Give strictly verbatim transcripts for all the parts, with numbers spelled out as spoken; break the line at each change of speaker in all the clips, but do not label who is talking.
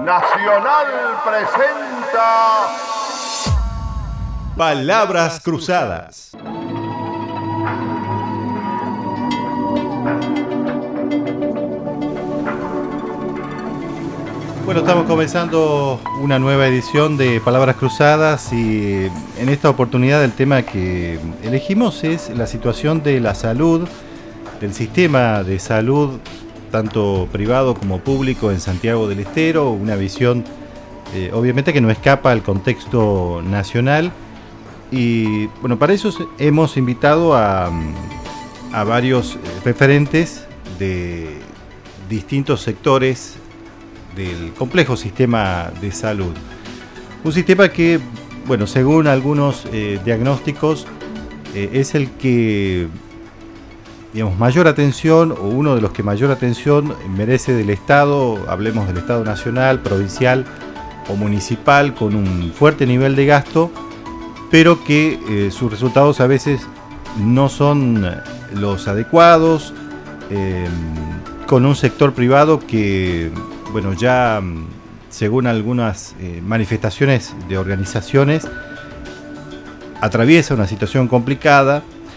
Nacional presenta
Palabras Cruzadas. Bueno, estamos comenzando una nueva edición de Palabras Cruzadas y en esta oportunidad el tema que elegimos es la situación de la salud, del sistema de salud, tanto privado como público en Santiago del Estero, una visión eh, obviamente que no escapa al contexto nacional. Y bueno, para eso hemos invitado a, a varios referentes de distintos sectores del complejo sistema de salud. Un sistema que, bueno, según algunos eh, diagnósticos, eh, es el que, digamos, mayor atención, o uno de los que mayor atención merece del Estado, hablemos del Estado nacional, provincial o municipal, con un fuerte nivel de gasto, pero que eh, sus resultados a veces no son los adecuados, eh, con un sector privado que, bueno, ya según algunas eh, manifestaciones de organizaciones, atraviesa una situación complicada,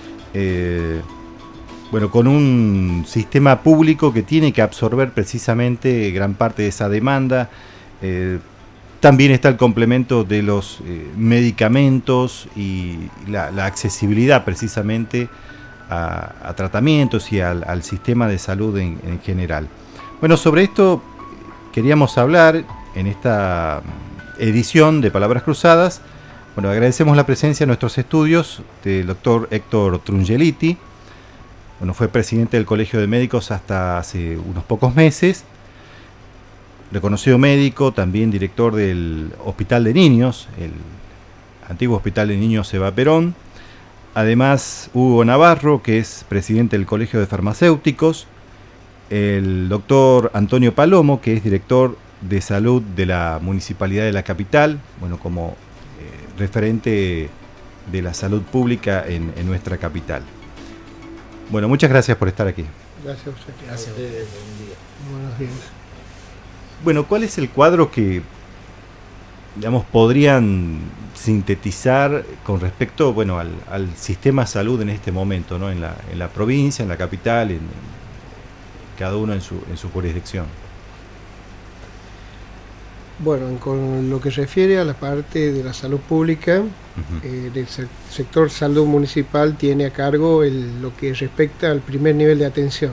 eh, bueno, con un sistema público que tiene que absorber precisamente gran parte de esa demanda. Eh, también está el complemento de los eh, medicamentos y la, la accesibilidad precisamente a, a tratamientos y al, al sistema de salud en, en general. Bueno, sobre esto queríamos hablar en esta edición de Palabras Cruzadas. Bueno, agradecemos la presencia en nuestros estudios del doctor Héctor Trungeliti. Bueno, fue presidente del Colegio de Médicos hasta hace unos pocos meses. Reconocido médico, también director del Hospital de Niños, el antiguo Hospital de Niños Eva Perón. Además, Hugo Navarro, que es presidente del Colegio de Farmacéuticos. El doctor Antonio Palomo, que es director de salud de la Municipalidad de la Capital, bueno, como eh, referente de la salud pública en, en nuestra capital. Bueno, muchas gracias por estar aquí.
Gracias a usted.
Gracias a ustedes. Buen día.
Buenos días.
Bueno, ¿cuál es el cuadro que, digamos, podrían sintetizar con respecto, bueno, al, al sistema de salud en este momento, ¿no? En la, en la provincia, en la capital, en, en cada uno en su, en su jurisdicción?
Bueno, con lo que refiere a la parte de la salud pública, uh-huh. eh, del se- sector salud municipal tiene a cargo el, lo que respecta al primer nivel de atención.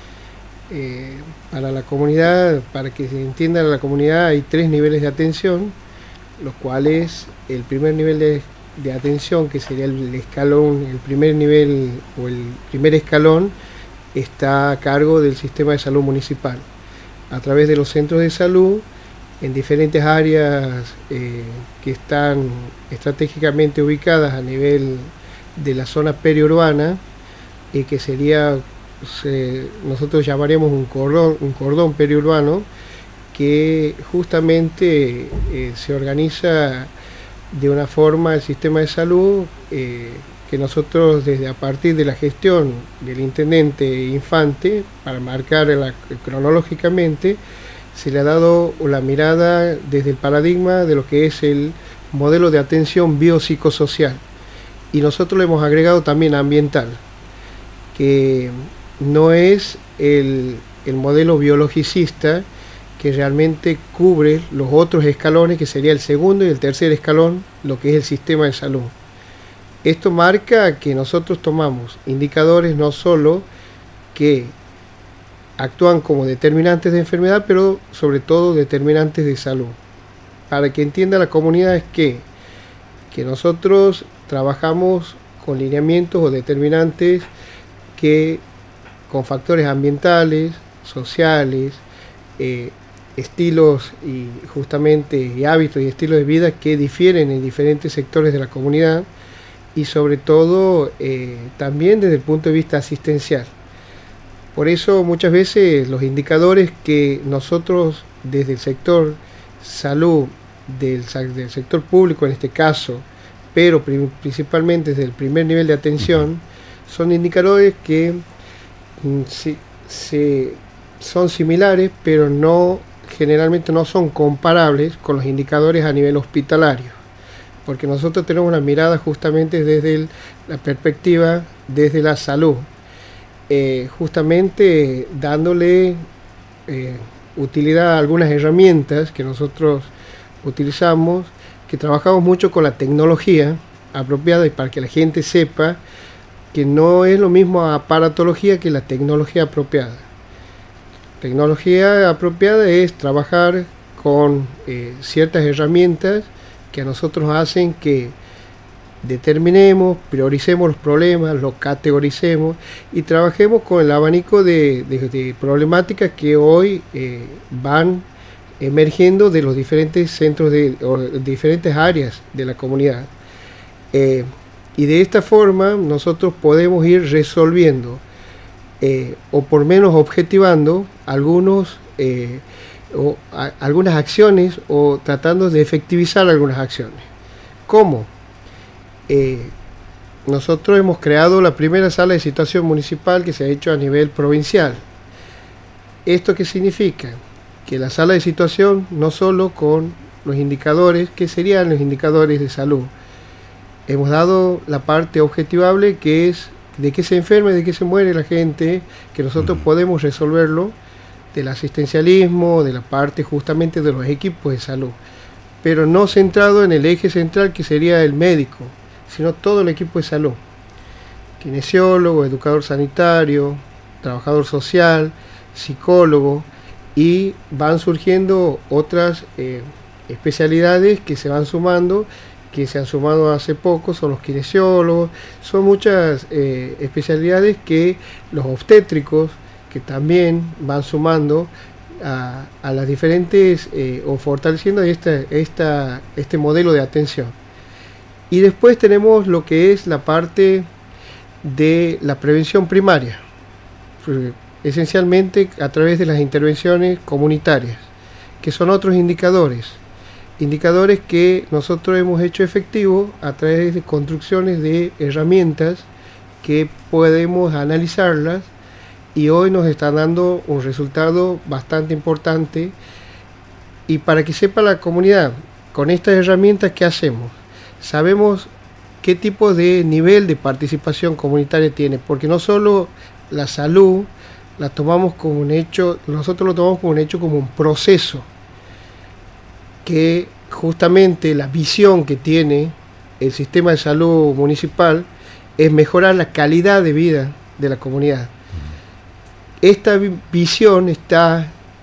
Eh, para la comunidad, para que se entienda la comunidad, hay tres niveles de atención, los cuales el primer nivel de, de atención, que sería el escalón, el primer nivel o el primer escalón, está a cargo del sistema de salud municipal, a través de los centros de salud, en diferentes áreas eh, que están estratégicamente ubicadas a nivel de la zona periurbana, eh, que sería, se, nosotros llamaríamos un cordón, un cordón periurbano, que justamente eh, se organiza de una forma el sistema de salud, eh, que nosotros desde a partir de la gestión del intendente Infante, para marcar la, cronológicamente, se le ha dado la mirada desde el paradigma de lo que es el modelo de atención biopsicosocial. Y nosotros le hemos agregado también ambiental, que no es el, el modelo biologicista que realmente cubre los otros escalones, que sería el segundo y el tercer escalón, lo que es el sistema de salud. Esto marca que nosotros tomamos indicadores no solo que actúan como determinantes de enfermedad, pero sobre todo determinantes de salud. Para que entienda la comunidad es que, que nosotros trabajamos con lineamientos o determinantes que con factores ambientales, sociales, eh, estilos y justamente y hábitos y estilos de vida que difieren en diferentes sectores de la comunidad, y sobre todo eh, también desde el punto de vista asistencial. Por eso muchas veces los indicadores que nosotros desde el sector salud, del, del sector público en este caso, pero prim- principalmente desde el primer nivel de atención, son indicadores que mm, se, se, son similares, pero no generalmente no son comparables con los indicadores a nivel hospitalario, porque nosotros tenemos una mirada justamente desde el, la perspectiva desde la salud, eh, justamente dándole eh, utilidad a algunas herramientas que nosotros utilizamos, que trabajamos mucho con la tecnología apropiada, y para que la gente sepa que no es lo mismo aparatología que la tecnología apropiada. Tecnología apropiada es trabajar con eh, ciertas herramientas que a nosotros hacen que determinemos, prioricemos los problemas, los categoricemos y trabajemos con el abanico de, de, de problemáticas que hoy eh, van emergiendo de los diferentes centros, de, o de diferentes áreas de la comunidad. Eh, y de esta forma nosotros podemos ir resolviendo eh, o por menos objetivando algunos, eh, o, a, algunas acciones o tratando de efectivizar algunas acciones. ¿Cómo? Eh, nosotros hemos creado la primera sala de situación municipal que se ha hecho a nivel provincial. ¿Esto qué significa? Que la sala de situación no solo con los indicadores, que serían los indicadores de salud. Hemos dado la parte objetivable, que es de qué se enferma, de qué se muere la gente, que nosotros uh-huh. podemos resolverlo, del asistencialismo, de la parte justamente de los equipos de salud, pero no centrado en el eje central que sería el médico, sino todo el equipo de salud, kinesiólogo, educador sanitario, trabajador social, psicólogo, y van surgiendo otras eh, especialidades que se van sumando, que se han sumado hace poco, son los kinesiólogos, son muchas eh, especialidades que los obstétricos, que también van sumando a, a las diferentes, eh, o fortaleciendo esta, esta, este modelo de atención. Y después tenemos lo que es la parte de la prevención primaria, esencialmente a través de las intervenciones comunitarias, que son otros indicadores, indicadores que nosotros hemos hecho efectivos a través de construcciones de herramientas que podemos analizarlas, y hoy nos están dando un resultado bastante importante. Y para que sepa la comunidad, con estas herramientas, ¿qué hacemos? Sabemos qué tipo de nivel de participación comunitaria tiene, porque no solo la salud la tomamos como un hecho, nosotros lo tomamos como un hecho, como un proceso, que justamente la visión que tiene el sistema de salud municipal es mejorar la calidad de vida de la comunidad. Esta visión está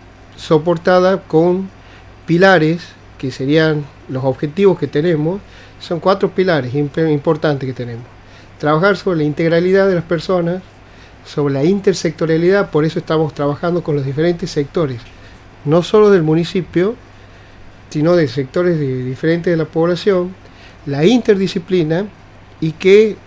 soportada con pilares, que serían los objetivos que tenemos. Son cuatro pilares importantes que tenemos. Trabajar sobre la integralidad de las personas, sobre la intersectorialidad, por eso estamos trabajando con los diferentes sectores, no solo del municipio, sino de sectores de, diferentes de la población, la interdisciplina, y que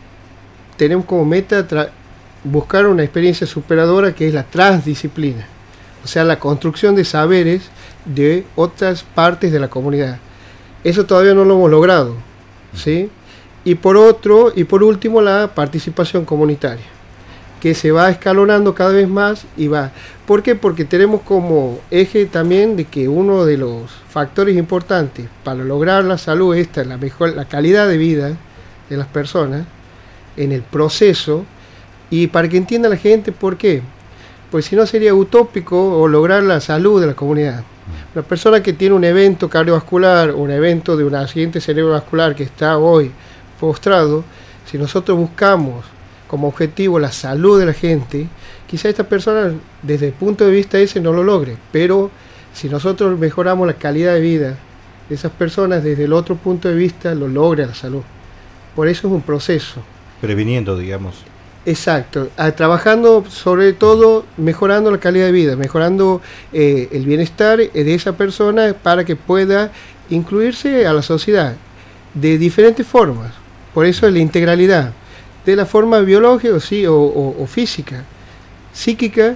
tenemos como meta tra- buscar una experiencia superadora, que es la transdisciplina, o sea, la construcción de saberes de otras partes de la comunidad. Eso todavía no lo hemos logrado, ¿sí? Y por otro, y por último, la participación comunitaria, que se va escalonando cada vez más y va. ¿Por qué? Porque tenemos como eje también de que uno de los factores importantes para lograr la salud, esta, la mejor, la calidad de vida de las personas en el proceso, y para que entienda la gente por qué. Pues si no sería utópico o lograr la salud de la comunidad. Una persona que tiene un evento cardiovascular, un evento de un accidente cerebrovascular que está hoy postrado, si nosotros buscamos como objetivo la salud de la gente, quizá esta persona desde el punto de vista ese no lo logre, pero si nosotros mejoramos la calidad de vida de esas personas desde el otro punto de vista, lo logra la salud. Por eso es un proceso.
Previniendo, digamos.
Exacto, a, trabajando sobre todo mejorando la calidad de vida, mejorando eh, el bienestar de esa persona para que pueda incluirse a la sociedad de diferentes formas. Por eso es la integralidad, de la forma biológica sí, o, o, o física, psíquica,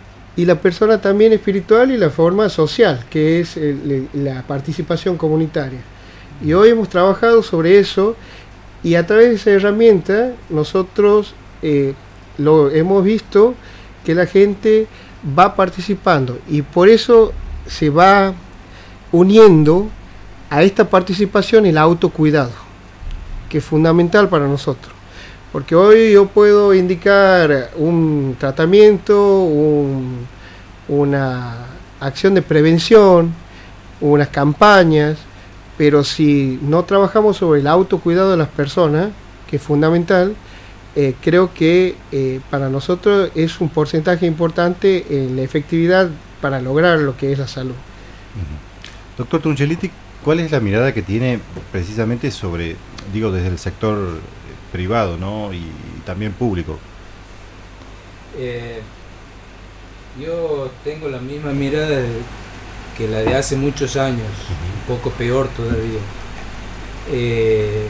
y la persona también espiritual, y la forma social, que es el, la participación comunitaria. Y hoy hemos trabajado sobre eso, y a través de esa herramienta nosotros Eh, lo hemos visto que la gente va participando, y por eso se va uniendo a esta participación el autocuidado, que es fundamental para nosotros. Porque hoy yo puedo indicar un tratamiento, un, una acción de prevención, unas campañas, pero si no trabajamos sobre el autocuidado de las personas, que es fundamental, eh, creo que eh, para nosotros es un porcentaje importante en la efectividad para lograr lo que es la salud.
Uh-huh. Doctor Truncelliti, ¿cuál es la mirada que tiene precisamente sobre, digo, desde el sector privado, ¿no? y, y también público?
Eh, yo tengo la misma mirada de, que la de hace muchos años, uh-huh. un poco peor todavía. Eh,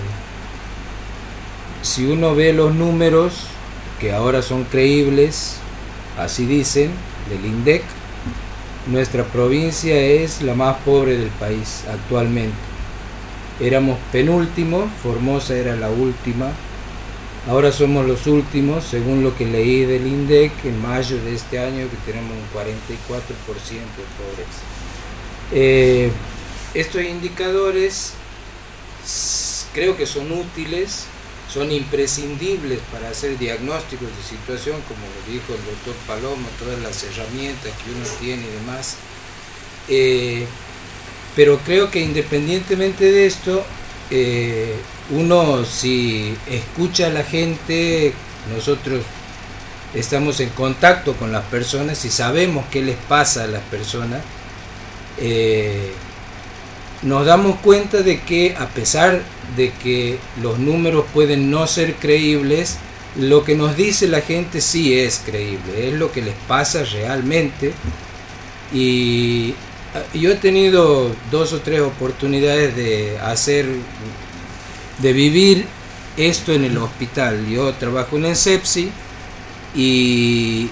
si uno ve los números, que ahora son creíbles, así dicen, del INDEC, nuestra provincia es la más pobre del país actualmente. Éramos penúltimos, Formosa era la última, ahora somos los últimos, según lo que leí del INDEC, en mayo de este año, que tenemos un cuarenta y cuatro por ciento de pobreza. Eh, estos indicadores creo que son útiles, son imprescindibles para hacer diagnósticos de situación, como lo dijo el doctor Palomo, todas las herramientas que uno tiene y demás. Eh, pero creo que independientemente de esto, eh, uno si escucha a la gente, nosotros estamos en contacto con las personas y sabemos qué les pasa a las personas, eh, nos damos cuenta de que a pesar de que los números pueden no ser creíbles, lo que nos dice la gente sí es creíble, es lo que les pasa realmente. Y yo he tenido dos o tres oportunidades de hacer, de vivir esto en el hospital. Yo trabajo en el CEPSI y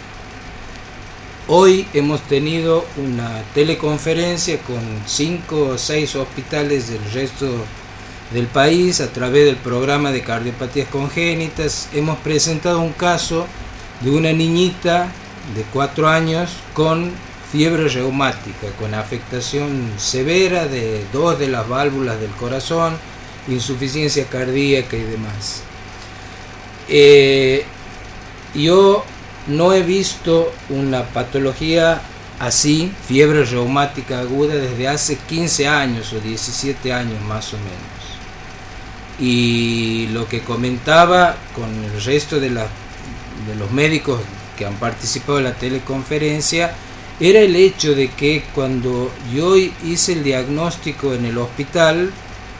hoy hemos tenido una teleconferencia con cinco o seis hospitales del resto del país a través del programa de cardiopatías congénitas. Hemos presentado un caso de una niñita de cuatro años con fiebre reumática, con afectación severa de dos de las válvulas del corazón, insuficiencia cardíaca y demás. Eh, yo no he visto una patología así, fiebre reumática aguda, desde hace quince años o diecisiete años más o menos. Y lo que comentaba con el resto de, la, de los médicos que han participado en la teleconferencia era el hecho de que cuando yo hice el diagnóstico en el hospital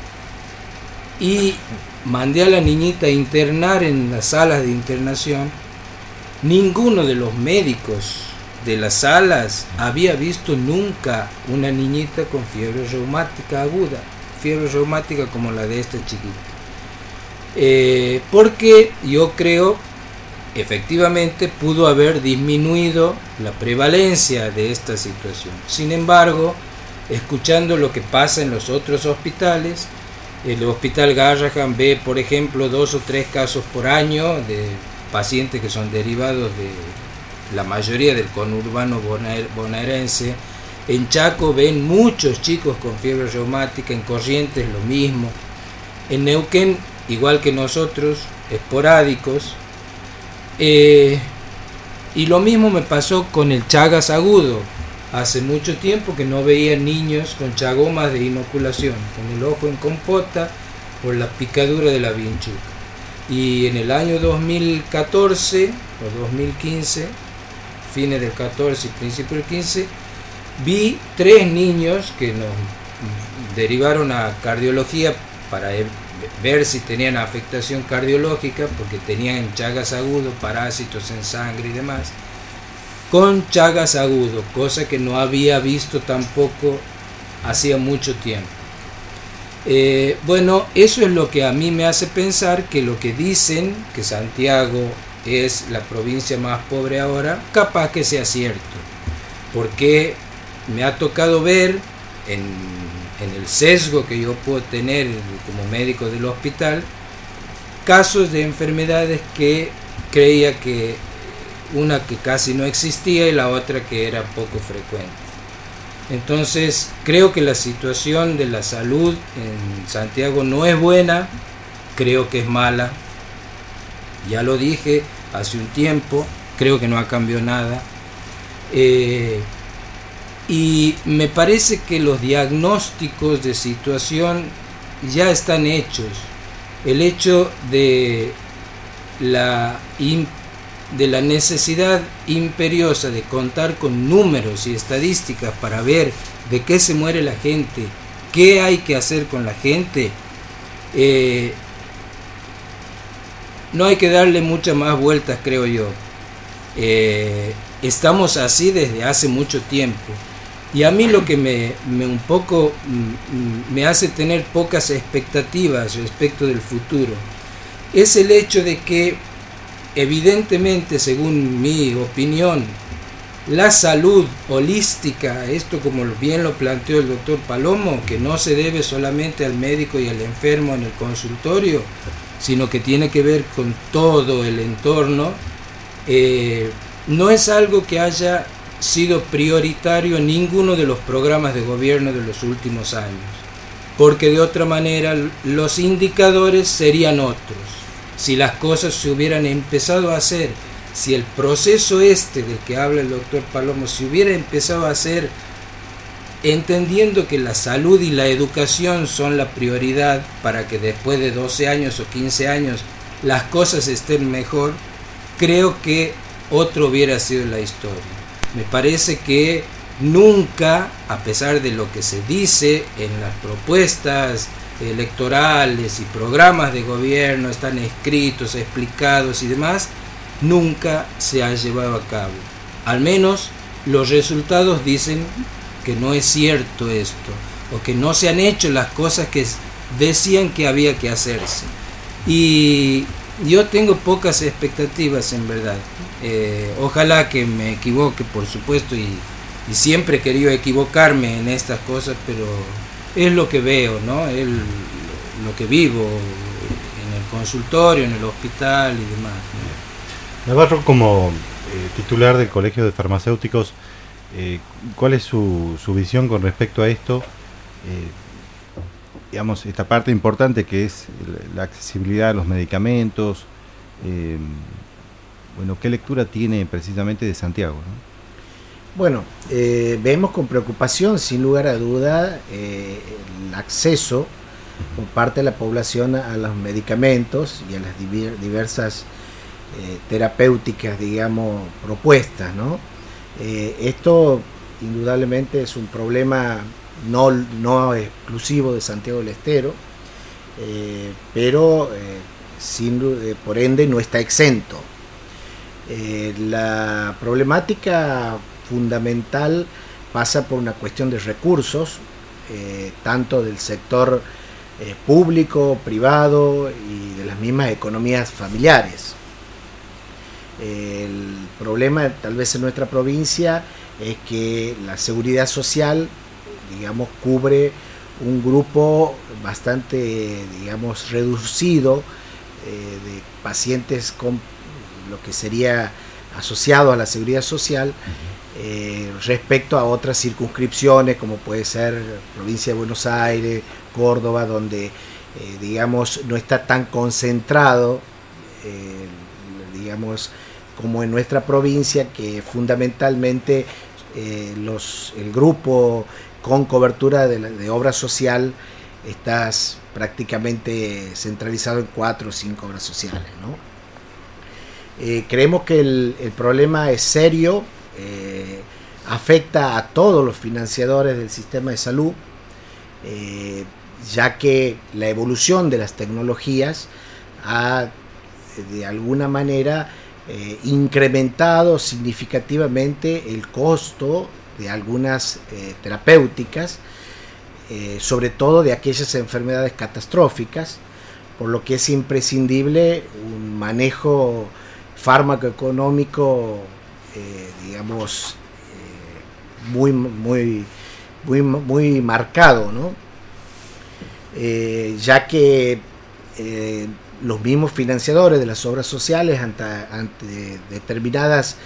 y mandé a la niñita a internar en las salas de internación, ninguno de los médicos de las salas había visto nunca una niñita con fiebre reumática aguda, fiebre reumática como la de esta chiquita. Eh, porque yo creo, efectivamente, pudo haber disminuido la prevalencia de esta situación. Sin embargo, escuchando lo que pasa en los otros hospitales, el Hospital Garrahan ve, por ejemplo, dos o tres casos por año de pacientes que son derivados de la mayoría del conurbano bonaerense. En Chaco ven muchos chicos con fiebre reumática, en Corrientes lo mismo, en Neuquén igual que nosotros, esporádicos, eh, y lo mismo me pasó con el Chagas agudo. Hace mucho tiempo que no veía niños con chagomas de inoculación, con el ojo en compota por la picadura de la vinchuca. Y en el año dos mil catorce o dos mil quince, fines del catorce y principio del quince, vi tres niños que nos derivaron a cardiología para ver si tenían afectación cardiológica, porque tenían Chagas agudo, parásitos en sangre y demás, con Chagas agudo, cosa que no había visto tampoco hacía mucho tiempo. Eh, bueno, eso es lo que a mí me hace pensar que lo que dicen, que Santiago es la provincia más pobre ahora, capaz que sea cierto, porque me ha tocado ver en, en el sesgo que yo puedo tener como médico del hospital, casos de enfermedades que creía que una que casi no existía y la otra que era poco frecuente. Entonces creo que la situación de la salud en Santiago no es buena, creo que es mala, ya lo dije hace un tiempo, creo que no ha cambiado nada, eh, y me parece que los diagnósticos de situación ya están hechos. El hecho de la, de la necesidad imperiosa de contar con números y estadísticas para ver de qué se muere la gente, qué hay que hacer con la gente, eh, no hay que darle muchas más vueltas, creo yo. Eh, estamos así desde hace mucho tiempo. Y a mí lo que me, me un poco me hace tener pocas expectativas respecto del futuro es el hecho de que, evidentemente, según mi opinión, la salud holística, esto como bien lo planteó el doctor Palomo, que no se debe solamente al médico y al enfermo en el consultorio, sino que tiene que ver con todo el entorno, eh, no es algo que haya sido prioritario en ninguno de los programas de gobierno de los últimos años, porque de otra manera los indicadores serían otros. Si las cosas se hubieran empezado a hacer, si el proceso este del que habla el doctor Palomo se hubiera empezado a hacer entendiendo que la salud y la educación son la prioridad para que después de doce años o quince años las cosas estén mejor, creo que otro hubiera sido la historia. Me parece que nunca, a pesar de lo que se dice en las propuestas electorales y programas de gobierno, están escritos, explicados y demás, nunca se ha llevado a cabo. Al menos los resultados dicen que no es cierto esto, o que no se han hecho las cosas que decían que había que hacerse. Y yo tengo pocas expectativas, en verdad. Eh, ojalá que me equivoque, por supuesto, y, y siempre he querido equivocarme en estas cosas, pero es lo que veo, ¿no? Es lo que vivo en el consultorio, en el hospital y demás.
Navarro, como eh, titular del Colegio de Farmacéuticos, eh, ¿cuál es su, su visión con respecto a esto? Eh, digamos, esta parte importante que es la accesibilidad a los medicamentos. Eh, bueno, ¿qué lectura tiene precisamente de Santiago, ¿no?
Bueno, eh, vemos con preocupación, sin lugar a duda, eh, el acceso por parte de la población a los medicamentos y a las diversas eh, terapéuticas, digamos, propuestas, ¿no? Eh, esto indudablemente es un problema no, no exclusivo de Santiago del Estero, eh, pero eh, sin, eh, por ende no está exento. Eh, la problemática fundamental pasa por una cuestión de recursos, eh, tanto del sector eh, público, privado y de las mismas economías familiares. El problema tal vez en nuestra provincia es que la seguridad social, digamos, cubre un grupo bastante, digamos, reducido eh, de pacientes con lo que sería asociado a la seguridad social eh, respecto a otras circunscripciones como puede ser provincia de Buenos Aires, Córdoba, donde eh, digamos no está tan concentrado eh, digamos como en nuestra provincia, que fundamentalmente eh, los, el grupo con cobertura de, la, de obra social está prácticamente centralizado en cuatro o cinco obras sociales, ¿no? Eh, creemos que el, el problema es serio, eh, afecta a todos los financiadores del sistema de salud, eh, ya que la evolución de las tecnologías ha de alguna manera eh, incrementado significativamente el costo de algunas eh, terapéuticas, eh, sobre todo de aquellas enfermedades catastróficas, por lo que es imprescindible un manejo fármaco-económico, eh, digamos, eh, muy, muy, muy, muy marcado, ¿no? Eh, ya que eh, los mismos financiadores de las obras sociales ante, ante determinadas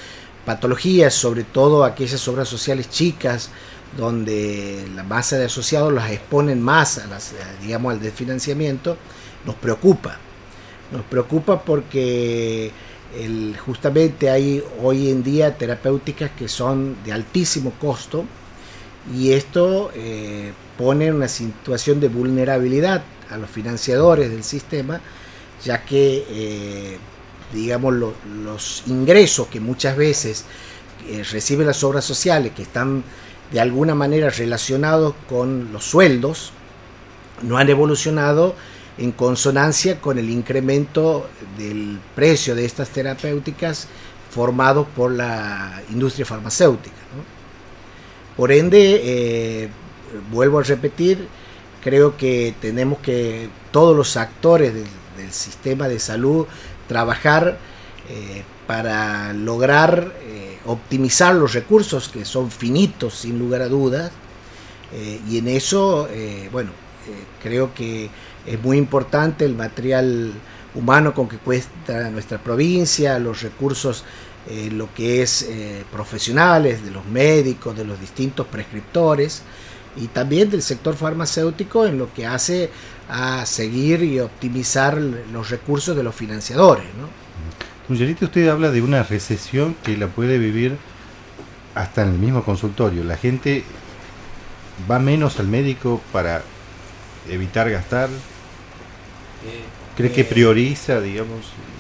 patologías, sobre todo aquellas obras sociales chicas, donde la masa de asociados las exponen más a las, digamos, al desfinanciamiento, nos preocupa. Nos preocupa porque el, justamente hay hoy en día terapéuticas que son de altísimo costo, y esto eh, pone en una situación de vulnerabilidad a los financiadores del sistema, ya que eh, digamos lo, los ingresos que muchas veces eh, reciben las obras sociales, que están de alguna manera relacionados con los sueldos, no han evolucionado en consonancia con el incremento del precio de estas terapéuticas formados por la industria farmacéutica, ¿no? Por ende, eh, vuelvo a repetir, creo que tenemos que todos los actores del, del sistema de salud trabajar eh, para lograr eh, optimizar los recursos, que son finitos sin lugar a dudas, eh, y en eso, eh, bueno, eh, creo que es muy importante el material humano con que cuenta nuestra provincia, los recursos, eh, lo que es eh, profesionales, de los médicos, de los distintos prescriptores, y también del sector farmacéutico en lo que hace a seguir y optimizar los recursos de los financiadores, ¿no?
Angelita, usted habla de una recesión que la puede vivir hasta en el mismo consultorio. La gente va menos al médico para evitar gastar. ¿Cree que prioriza, digamos?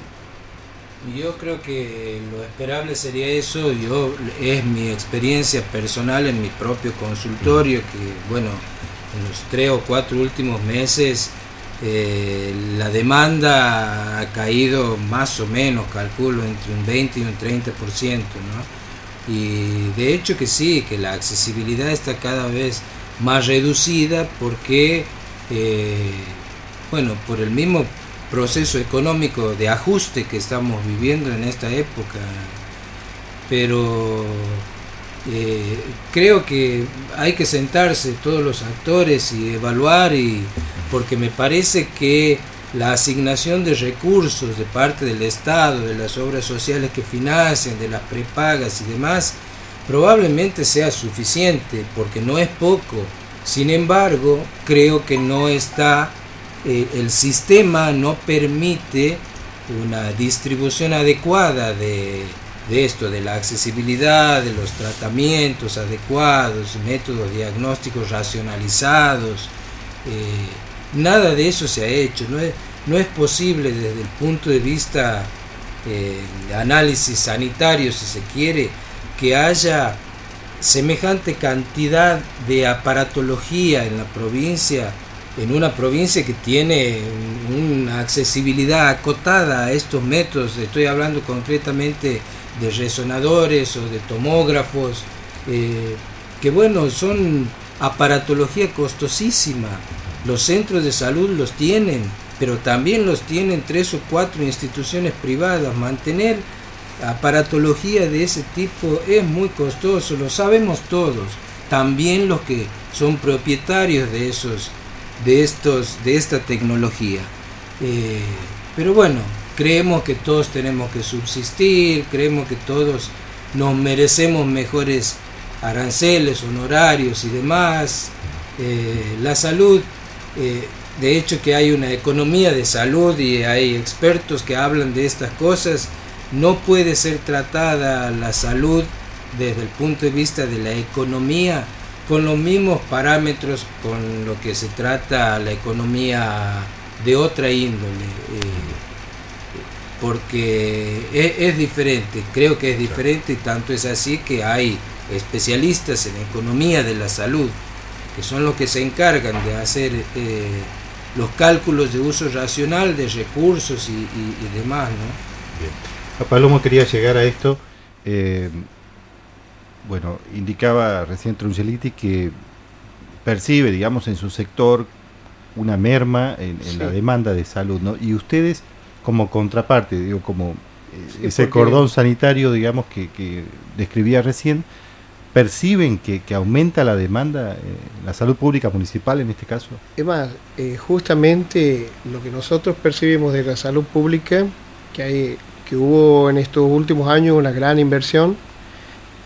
Yo creo que lo esperable sería eso. Yo es mi experiencia personal en mi propio consultorio, que bueno, en los tres o cuatro últimos meses eh, la demanda ha caído más o menos, calculo, entre un veinte y un treinta por ciento, ¿no? Y de hecho que sí, que la accesibilidad está cada vez más reducida porque eh, bueno, por el mismo proceso económico de ajuste que estamos viviendo en esta época, pero eh, creo que hay que sentarse todos los actores y evaluar, y porque me parece que la asignación de recursos de parte del Estado, de las obras sociales que financian, de las prepagas y demás, probablemente sea suficiente, porque no es poco. Sin embargo, creo que no está Eh, el sistema no permite una distribución adecuada de, de esto, de la accesibilidad, de los tratamientos adecuados, métodos diagnósticos racionalizados. Eh, nada de eso se ha hecho. No es, no es posible desde el punto de vista eh, de análisis sanitario, si se quiere, que haya semejante cantidad de aparatología en la provincia, en una provincia que tiene una accesibilidad acotada a estos métodos. Estoy hablando concretamente de resonadores o de tomógrafos, eh, que bueno, son aparatología costosísima. Los centros de salud los tienen, pero también los tienen tres o cuatro instituciones privadas. Mantener aparatología de ese tipo es muy costoso, lo sabemos todos, también los que son propietarios de esos de estos de esta tecnología, eh, pero bueno, creemos que todos tenemos que subsistir, creemos que todos nos merecemos mejores aranceles, honorarios y demás. Eh, la salud, eh, de hecho que hay una economía de salud y hay expertos que hablan de estas cosas. No puede ser tratada la salud desde el punto de vista de la economía con los mismos parámetros con lo que se trata la economía de otra índole, eh, porque es, es diferente, creo que es diferente, y tanto es así que hay especialistas en economía de la salud, que son los que se encargan de hacer eh, los cálculos de uso racional de recursos y, y, y demás, ¿no?
Bien. A Palomo quería llegar a esto. Eh, Bueno, indicaba recién Trungeliti que percibe, digamos, en su sector una merma en, en sí. la demanda de salud, ¿no? Y ustedes, como contraparte, digo, como eh, sí, ese porque... cordón sanitario, digamos, que, que describía recién, ¿perciben que, que aumenta la demanda en eh, la salud pública municipal en este caso?
Es más, eh, justamente lo que nosotros percibimos de la salud pública, que hay, que hubo en estos últimos años una gran inversión,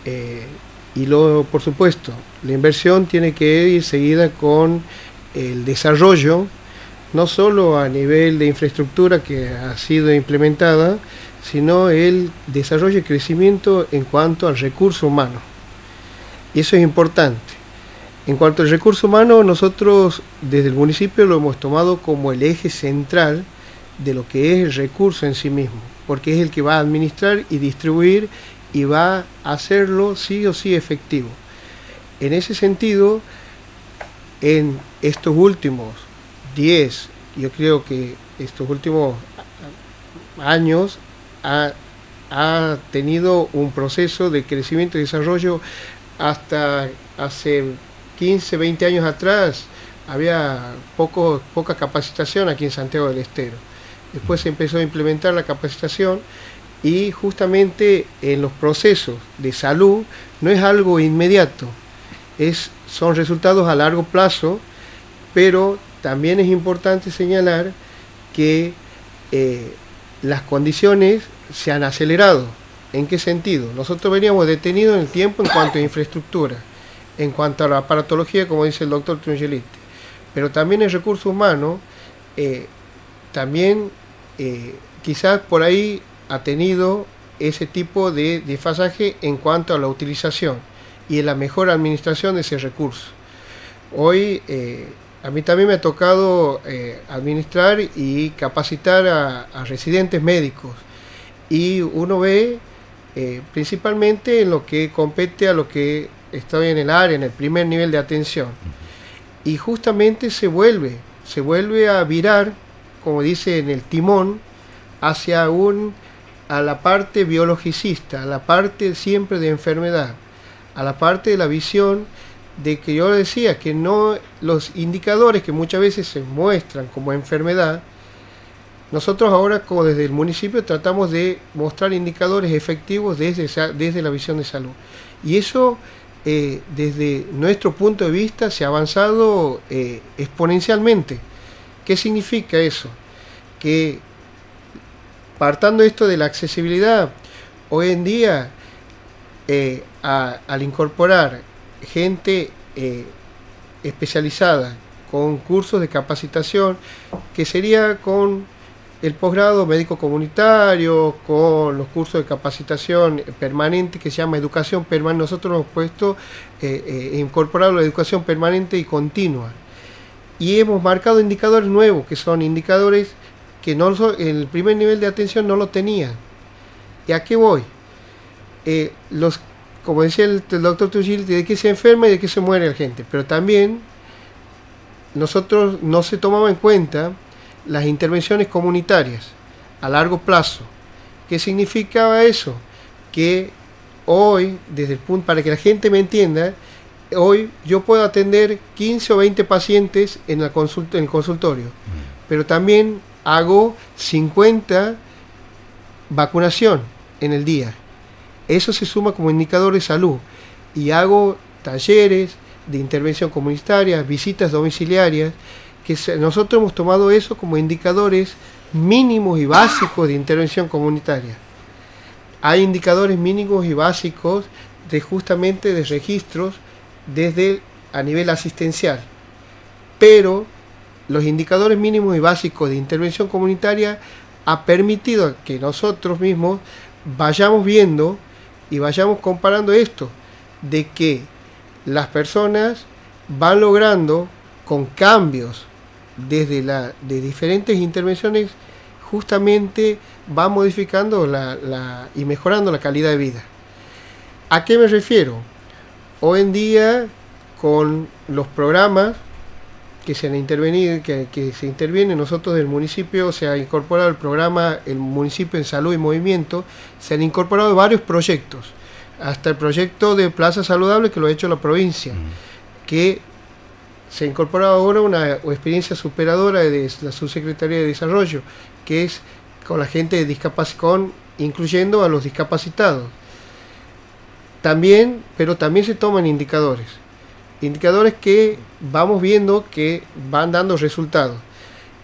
Eh, y lo, por supuesto, la inversión tiene que ir seguida con el desarrollo, no solo a nivel de infraestructura que ha sido implementada, sino el desarrollo y crecimiento en cuanto al recurso humano. Y eso es importante. En cuanto al recurso humano, nosotros desde el municipio lo hemos tomado como el eje central de lo que es el recurso en sí mismo, porque es el que va a administrar y distribuir y va a hacerlo sí o sí efectivo. En ese sentido, en estos últimos diez, yo creo que estos últimos años ha, ha tenido un proceso de crecimiento y desarrollo. Hasta hace quince, veinte años atrás había poco, poca capacitación aquí en Santiago del Estero. Después se empezó a implementar la capacitación y justamente en los procesos de salud no es algo inmediato, es, son resultados a largo plazo, pero también es importante señalar que eh, las condiciones se han acelerado. ¿En qué sentido? Nosotros veníamos detenidos en el tiempo en cuanto a infraestructura, en cuanto a la aparatología, como dice el doctor Trungelite, pero también el recurso humano, eh, también eh, quizás por ahí ha tenido ese tipo de desfasaje en cuanto a la utilización y en la mejor administración de ese recurso. Hoy eh, a mí también me ha tocado eh, administrar y capacitar a, a residentes médicos, y uno ve eh, principalmente en lo que compete a lo que está en el área, en el primer nivel de atención, y justamente se vuelve, se vuelve a virar, como dice en el timón, hacia un a la parte biologicista, a la parte siempre de enfermedad, a la parte de la visión de que yo decía que no los indicadores que muchas veces se muestran como enfermedad, nosotros ahora como desde el municipio tratamos de mostrar indicadores efectivos desde, desde la visión de salud. Y eso eh, desde nuestro punto de vista se ha avanzado eh, exponencialmente. ¿Qué significa eso? Que partando esto de la accesibilidad, hoy en día eh, a, al incorporar gente eh, especializada con cursos de capacitación, que sería con el posgrado médico comunitario, con los cursos de capacitación permanente que se llama educación permanente, nosotros hemos puesto, eh, eh, incorporado la educación permanente y continua, y hemos marcado indicadores nuevos, que son indicadores que no en el primer nivel de atención no lo tenían. ¿Y a qué voy? Eh, los, como decía el, el doctor Trujillo, de qué se enferma y de qué se muere la gente, pero también nosotros no se tomaba en cuenta las intervenciones comunitarias a largo plazo. ¿Qué significaba eso? Que hoy, desde el punto, para que la gente me entienda, hoy yo puedo atender quince o veinte pacientes en, la consulta, en el consultorio, pero también hago cincuenta vacunación en el día. Eso se suma como indicador de salud. Y hago talleres de intervención comunitaria, visitas domiciliarias, que se, nosotros hemos tomado eso como indicadores mínimos y básicos de intervención comunitaria. Hay indicadores mínimos y básicos de justamente de registros desde a nivel asistencial, pero los indicadores mínimos y básicos de intervención comunitaria ha permitido que nosotros mismos vayamos viendo y vayamos comparando esto, de que las personas van logrando con cambios desde la de diferentes intervenciones, justamente va modificando la, la, y mejorando la calidad de vida. ¿A qué me refiero? Hoy en día, con los programas que se han intervenido, que, que se interviene, nosotros del municipio se ha incorporado el programa El Municipio en Salud y Movimiento, se han incorporado varios proyectos, hasta el proyecto de Plaza Saludable que lo ha hecho la provincia, mm. que se ha incorporado ahora una experiencia superadora de la Subsecretaría de Desarrollo, que es con la gente de discapacidad, incluyendo a los discapacitados. También, pero también se toman indicadores, indicadores que vamos viendo que van dando resultados.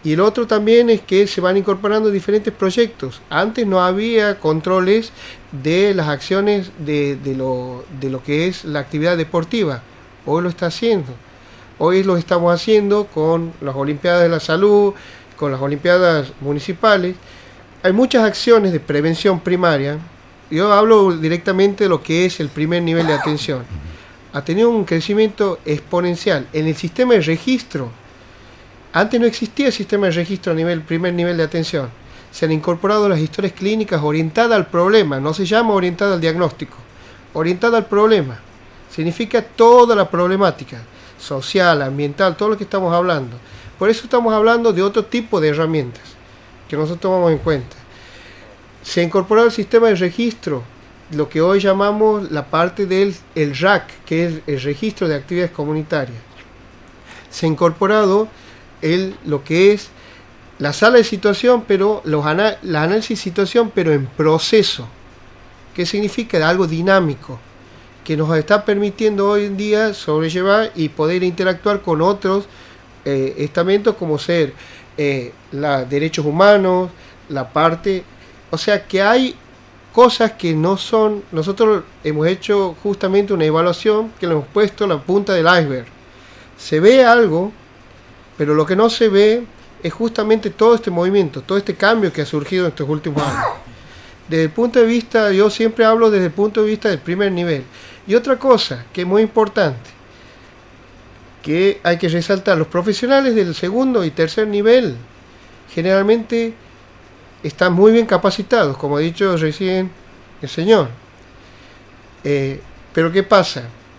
Y el otro también es que se van incorporando diferentes proyectos. Antes no había controles de las acciones de, de, lo, de lo que es la actividad deportiva. Hoy lo está haciendo. Hoy lo estamos haciendo con las Olimpiadas de la Salud, con las Olimpiadas municipales. Hay muchas acciones de prevención primaria. Yo hablo directamente de lo que es el primer nivel de atención. Ha tenido un crecimiento exponencial. En el sistema de registro, antes no existía el sistema de registro a nivel primer nivel de atención. Se han incorporado las historias clínicas orientadas al problema. No se llama orientada al diagnóstico. Orientada al problema. Significa toda la problemática social, ambiental, todo lo que estamos hablando. Por eso estamos hablando de otro tipo de herramientas que nosotros tomamos en cuenta. Se ha incorporado el sistema de registro, lo que hoy llamamos la parte del el R A C, que es el registro de actividades comunitarias. Se ha incorporado el, lo que es la sala de situación, pero los ana, la análisis de situación, pero en proceso. ¿Qué significa? Algo dinámico, que nos está permitiendo hoy en día sobrellevar y poder interactuar con otros eh, estamentos como ser eh, los derechos humanos, la parte... O sea que hay cosas que no son... Nosotros hemos hecho justamente una evaluación que le hemos puesto la punta del iceberg. Se ve algo, pero lo que no se ve es justamente todo este movimiento, todo este cambio que ha surgido en estos últimos años. Desde el punto de vista, yo siempre hablo desde el punto de vista del primer nivel. Y otra cosa que es muy importante, que hay que resaltar, los profesionales del segundo y tercer nivel generalmente están muy bien capacitados, como ha dicho recién el señor. Eh, pero ¿qué pasa?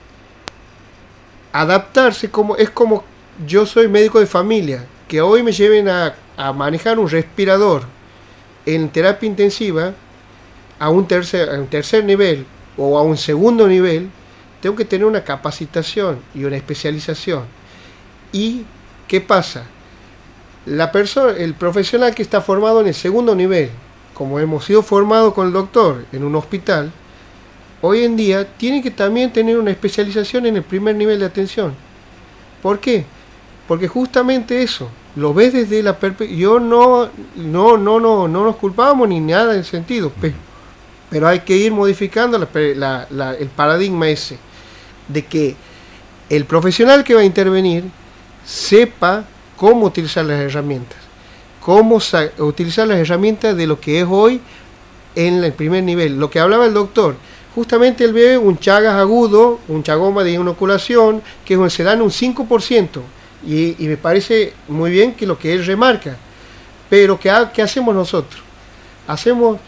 Adaptarse como, es como yo soy médico de familia, que hoy me lleven a, a manejar un respirador en terapia intensiva a un tercer, a un tercer nivel o a un segundo nivel, tengo que tener una capacitación y una especialización. ¿Y qué pasa? La persona, el profesional que está formado en el segundo nivel, como hemos sido formados con el doctor en un hospital, hoy en día tiene que también tener una especialización en el primer nivel de atención. ¿Por qué? Porque justamente eso, lo ves desde la perspectiva. Yo no, no, no, no, no nos culpamos ni nada en ese sentido, pero, pero hay que ir modificando la, la, la, el paradigma ese, de que el profesional que va a intervenir sepa cómo utilizar las herramientas, cómo sa- utilizar las herramientas de lo que es hoy en el primer nivel. Lo que hablaba el doctor, justamente él ve un Chagas agudo, un chagoma de inoculación, que se dan un cinco por ciento, y, y me parece muy bien que lo que él remarca, pero ¿qué, ha, qué hacemos nosotros? Hacemos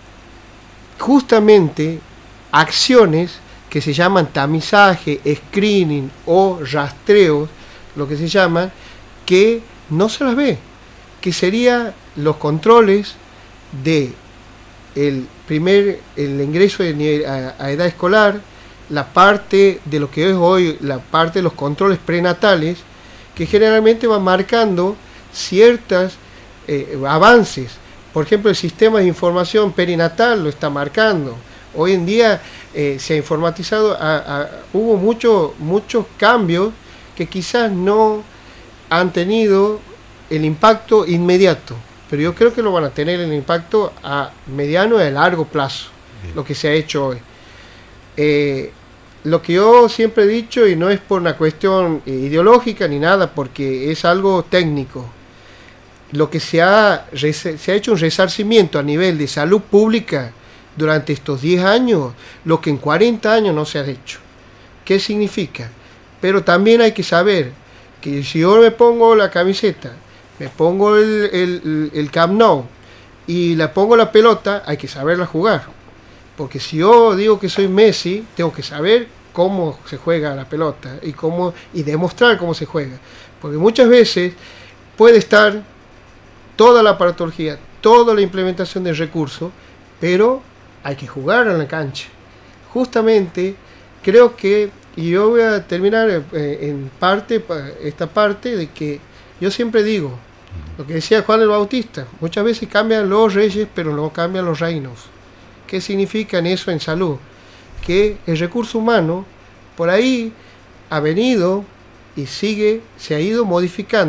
justamente acciones que se llaman tamizaje, screening o rastreo, lo que se llama, que no se las ve, que serían los controles de el primer el ingreso de, a, a edad escolar, la parte de lo que es hoy la parte de los controles prenatales, que generalmente van marcando ciertos eh, avances. Por ejemplo, el sistema de información perinatal lo está marcando. Hoy en día eh, se ha informatizado, a, a, hubo mucho, muchos cambios que quizás no han tenido el impacto inmediato, pero yo creo que lo van a tener el impacto a mediano y a largo plazo. Bien. Lo que se ha hecho hoy. Eh, lo que yo siempre he dicho, y no es por una cuestión ideológica ni nada, porque es algo técnico, lo que se ha, se ha hecho un resarcimiento a nivel de salud pública durante estos diez años, lo que en cuarenta años no se ha hecho. ¿Qué significa? Pero también hay que saber que si yo me pongo la camiseta, me pongo el, el, el Camp Nou y le pongo la pelota, hay que saberla jugar. Porque si yo digo que soy Messi, tengo que saber cómo se juega la pelota y, cómo, y demostrar cómo se juega. Porque muchas veces puede estar toda la aparatología, toda la implementación del recurso, pero hay que jugar en la cancha. Justamente creo que, y yo voy a terminar eh, en parte, esta parte de que yo siempre digo, lo que decía Juan el Bautista, muchas veces cambian los reyes, pero no cambian los reinos. ¿Qué significa eso en salud? Que el recurso humano por ahí ha venido y sigue, se ha ido modificando,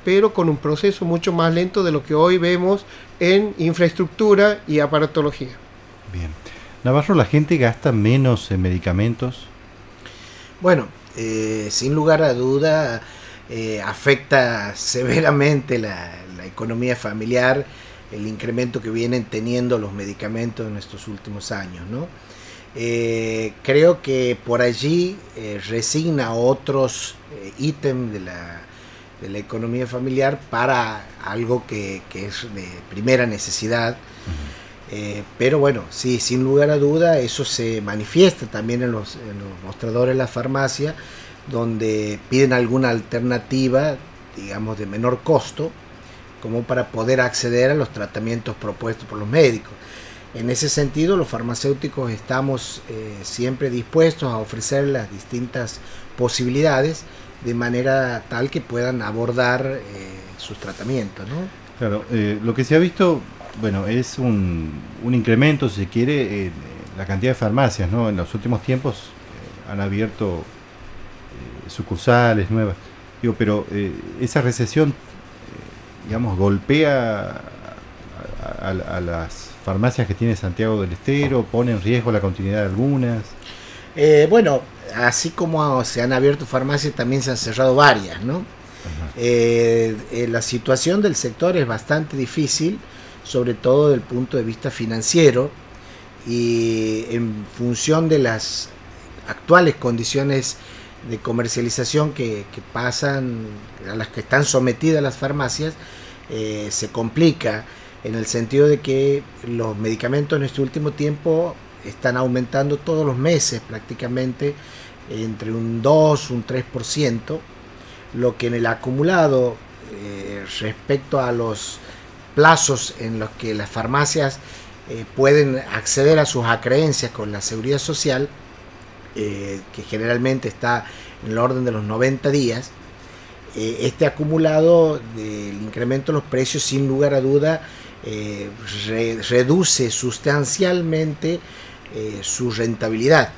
pero con un proceso mucho más lento de lo que hoy vemos en infraestructura y aparatología.
Bien. Navarro, ¿la gente gasta menos en medicamentos?
Bueno, eh, sin lugar a duda eh, afecta severamente la, la economía familiar, el incremento que vienen teniendo los medicamentos en estos últimos años, ¿no? Eh, creo que por allí eh, resigna otros eh, ítems de la, de la economía familiar para algo que, que es de primera necesidad. Uh-huh. eh, pero bueno, sí, sin lugar a duda eso se manifiesta también en los, en los mostradores de la farmacia, donde piden alguna alternativa, digamos, de menor costo, como para poder acceder a los tratamientos propuestos por los médicos. En ese sentido, los farmacéuticos estamos eh, siempre dispuestos a ofrecer las distintas posibilidades de manera tal que puedan abordar eh, sus tratamientos, ¿no?
Claro, eh, lo que se ha visto, bueno, es un, un incremento, si se quiere, en la cantidad de farmacias, ¿no? En los últimos tiempos eh, han abierto eh, sucursales nuevas, digo, pero eh, esa recesión, eh, digamos, golpea a, a, a las farmacias que tiene Santiago del Estero, pone en riesgo la continuidad de algunas.
Eh, bueno, así como se han abierto farmacias, también se han cerrado varias, ¿no? Eh, eh, la situación del sector es bastante difícil, sobre todo desde el punto de vista financiero, y en función de las actuales condiciones de comercialización que, que pasan, a las que están sometidas las farmacias, eh, se complica en el sentido de que los medicamentos en este último tiempo están aumentando todos los meses prácticamente entre un dos, un tres por ciento, lo que en el acumulado eh, respecto a los plazos en los que las farmacias eh, pueden acceder a sus acreencias con la seguridad social, eh, que generalmente está en el orden de los noventa días, eh, este acumulado del incremento de los precios sin lugar a duda eh, re, reduce sustancialmente eh, su rentabilidad.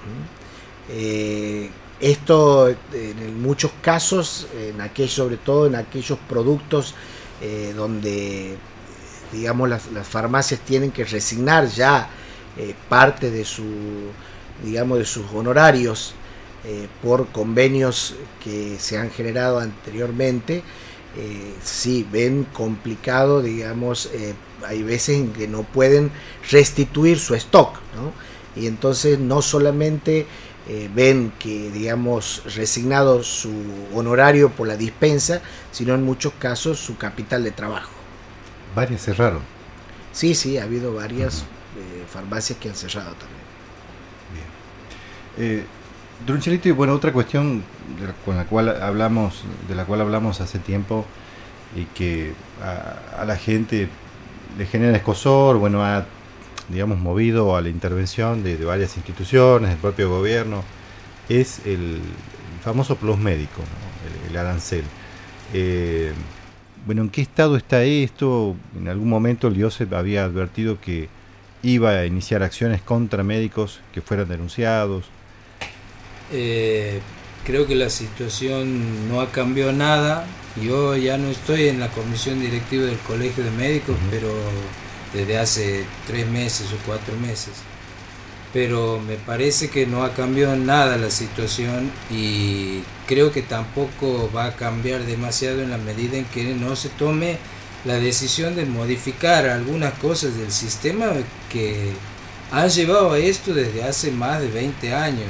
Eh, esto en muchos casos, en aquellos, sobre todo en aquellos productos eh, donde digamos las, las farmacias tienen que resignar ya eh, parte de su digamos de sus honorarios eh, por convenios que se han generado anteriormente, eh, sí ven complicado, digamos, eh, hay veces en que no pueden restituir su stock, ¿no? Y entonces no solamente Eh, ven que, digamos, resignado su honorario por la dispensa, sino en muchos casos su capital de trabajo.
Varias cerraron.
Sí, sí, ha habido varias uh-huh. eh, farmacias que han cerrado también.
Bien. Eh, Drunchelito, y bueno, otra cuestión de la, con la cual hablamos, de la cual hablamos hace tiempo y que a, a la gente le genera escozor, bueno, ha digamos, movido a la intervención de, de varias instituciones, del propio gobierno, es el, el famoso plus médico, ¿no? el, el arancel. Eh, bueno, ¿en qué estado está esto? En algún momento el IOSEP había advertido que iba a iniciar acciones contra médicos que fueran denunciados.
Eh, creo que la situación no ha cambiado nada. Yo ya no estoy en la comisión directiva del Colegio de Médicos, uh-huh. pero desde hace tres meses o cuatro meses, pero me parece que no ha cambiado nada la situación y creo que tampoco va a cambiar demasiado en la medida en que no se tome la decisión de modificar algunas cosas del sistema que han llevado a esto desde hace más de veinte años.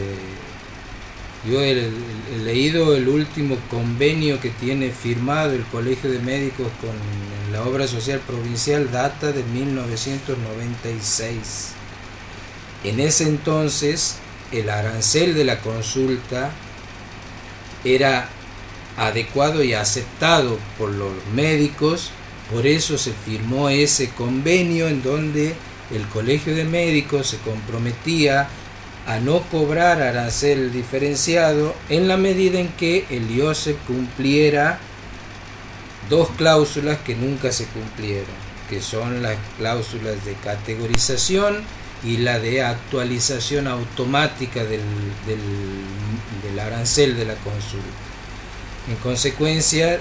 Yo he, he leído el último convenio que tiene firmado el Colegio de Médicos con la Obra Social Provincial, data de mil novecientos noventa y seis. En ese entonces el arancel de la consulta era adecuado y aceptado por los médicos, por eso se firmó ese convenio en donde el Colegio de Médicos se comprometía a no cobrar arancel diferenciado en la medida en que el IOSEP cumpliera dos cláusulas que nunca se cumplieron, que son las cláusulas de categorización y la de actualización automática del, del, del arancel de la consulta. En consecuencia,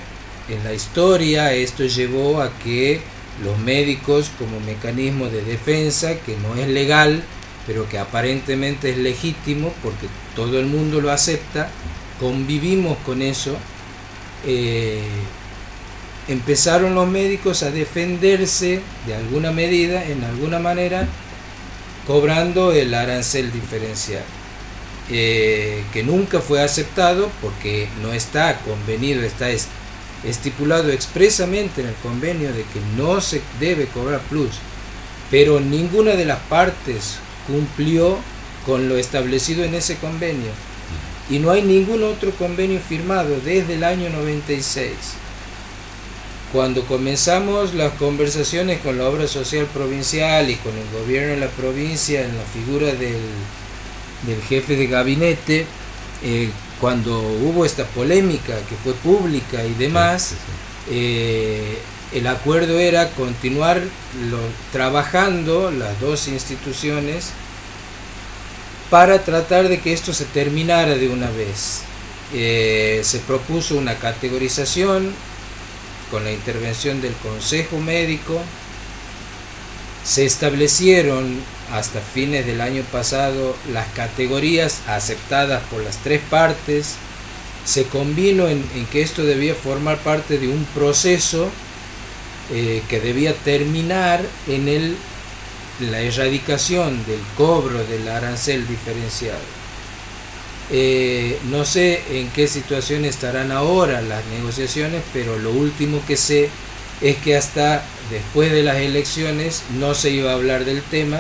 en la historia esto llevó a que los médicos, como mecanismo de defensa, que no es legal, pero que aparentemente es legítimo porque todo el mundo lo acepta, convivimos con eso, eh, empezaron los médicos a defenderse de alguna medida, en alguna manera, cobrando el arancel diferencial, eh, que nunca fue aceptado porque no está convenido, está estipulado expresamente en el convenio de que no se debe cobrar plus, pero ninguna de las partes cumplió con lo establecido en ese convenio, y no hay ningún otro convenio firmado desde el año noventa y seis. Cuando comenzamos las conversaciones con la obra social provincial y con el gobierno de la provincia en la figura del, del jefe de gabinete, eh, cuando hubo esta polémica que fue pública y demás, sí, sí, sí. Eh, el acuerdo era continuar lo, trabajando las dos instituciones para tratar de que esto se terminara de una vez. Eh, se propuso una categorización con la intervención del Consejo Médico, se establecieron hasta fines del año pasado las categorías aceptadas por las tres partes, se convino en, en que esto debía formar parte de un proceso eh, que debía terminar en el, la erradicación del cobro del arancel diferenciado. Eh, no sé en qué situación estarán ahora las negociaciones, pero lo último que sé es que hasta después de las elecciones no se iba a hablar del tema,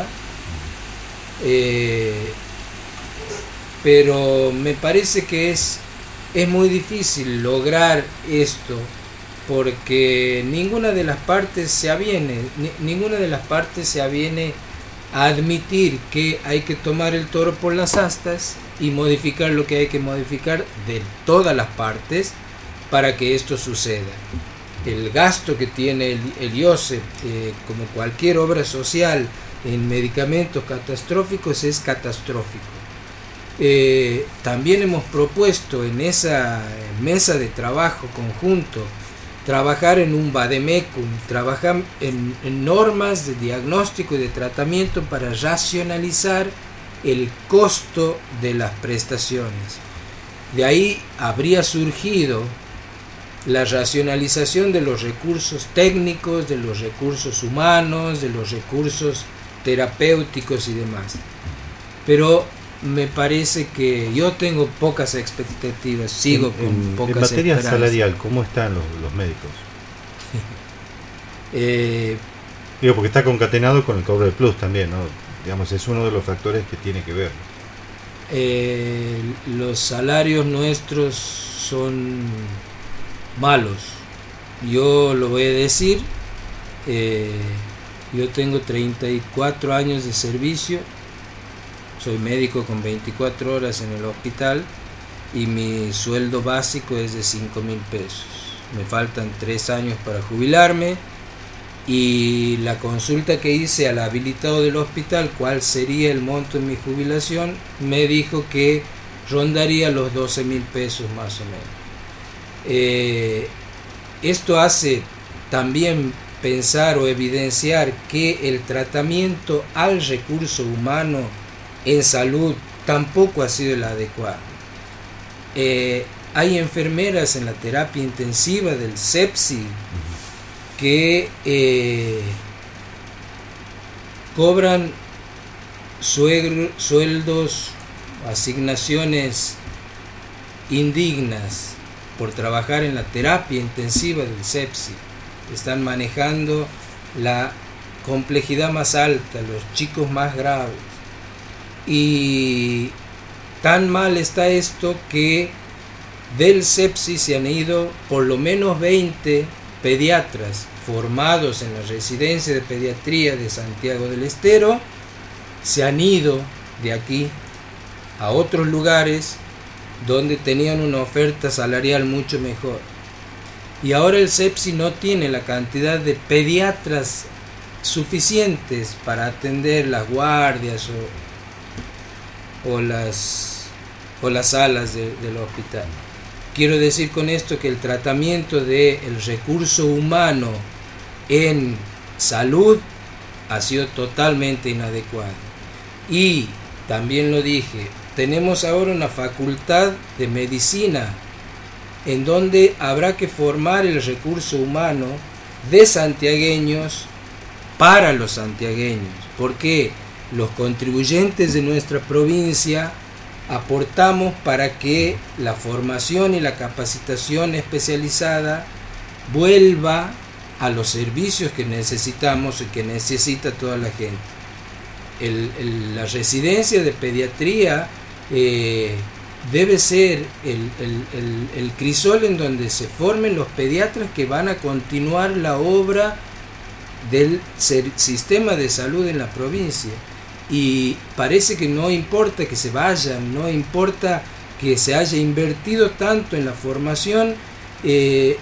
eh, pero me parece que es, es muy difícil lograr esto porque ninguna de las partes se aviene, ni, ninguna de las partes se aviene a admitir que hay que tomar el toro por las astas y modificar lo que hay que modificar de todas las partes para que esto suceda. El gasto que tiene el, el I O S E P, eh, como cualquier obra social en medicamentos catastróficos, es catastrófico. Eh, también hemos propuesto en esa mesa de trabajo conjunto trabajar en un vademecum, trabajar en, en normas de diagnóstico y de tratamiento para racionalizar el costo de las prestaciones. De ahí habría surgido la racionalización de los recursos técnicos, de los recursos humanos, de los recursos terapéuticos y demás. Pero me parece que yo tengo pocas expectativas, sigo
en,
con
en,
pocas
en materia
esperanzas.
salarial, ¿cómo están los, los médicos?
eh,
Digo, porque está concatenado con el cobro de plus también, ¿no? Digamos, es uno de los factores que tiene que ver.
Eh, los salarios nuestros son malos. Yo lo voy a decir. Eh, yo tengo treinta y cuatro años de servicio. Soy médico con veinticuatro horas en el hospital y mi sueldo básico es de cinco mil pesos. Me faltan tres años para jubilarme y la consulta que hice al habilitado del hospital, cuál sería el monto en mi jubilación, me dijo que rondaría los doce mil pesos más o menos. Eh, esto hace también pensar o evidenciar que el tratamiento al recurso humano en salud tampoco ha sido el adecuado. Eh, hay enfermeras en la terapia intensiva del sepsis que eh, cobran suegro, sueldos, asignaciones indignas por trabajar en la terapia intensiva del sepsis. Están manejando la complejidad más alta, los chicos más graves. Y tan mal está esto que del sepsis se han ido por lo menos veinte pediatras formados en la residencia de pediatría de Santiago del Estero, se han ido de aquí a otros lugares donde tenían una oferta salarial mucho mejor. Y ahora el sepsis no tiene la cantidad de pediatras suficientes para atender las guardias o, o, las, o las salas de, del hospital. Quiero decir con esto que el tratamiento del recurso humano en salud ha sido totalmente inadecuado. Y también lo dije, tenemos ahora una facultad de medicina en donde habrá que formar el recurso humano de santiagueños para los santiagueños, porque los contribuyentes de nuestra provincia aportamos para que la formación y la capacitación especializada vuelva a los servicios que necesitamos y que necesita toda la gente. El, el, la residencia de pediatría eh, debe ser el, el, el, el crisol en donde se formen los pediatras que van a continuar la obra del ser, sistema de salud en la provincia. Y parece que no importa que se vayan, no importa que se haya invertido tanto en la formación, eh,